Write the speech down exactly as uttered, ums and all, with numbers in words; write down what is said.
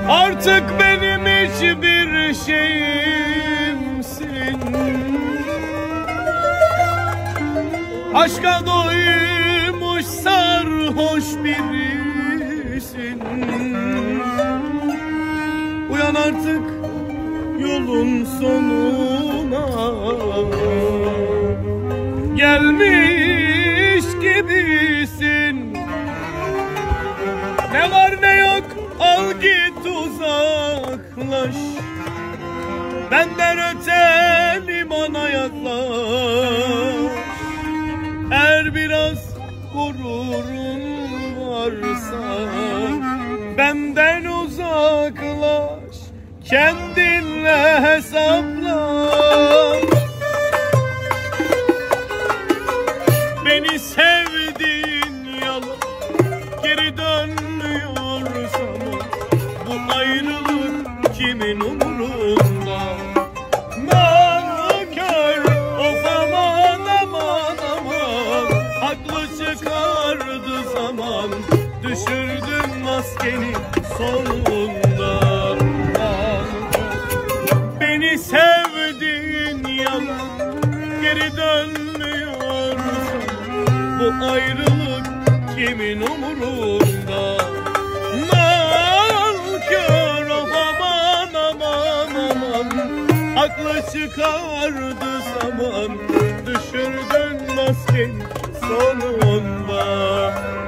Artık benim hiçbir şeyimsin. Aşka doymuş sarhoş birisin. Uyan artık yolun sonuna gelmiş gibisin. Ne var ne yok al git uzaklaş, benden öte limana yaklaş. Eğer biraz gururun varsa benden uzaklaş, kendinle hesapla. Beni sevdiğin yalan, geri dönmüyor zaman. Bu ayrılık kimin umurunda? Nankör, of aman aman aman, haklı çıkardı zaman. Düşürdün maskeni sonunda. Beni sevdiğin yalan, geri dönmüyor zaman. Bu ayrılık kimin umurunda? Nankör, of aman aman aman, haklı çıkardı zaman. Düşürdün maskeni sonunda.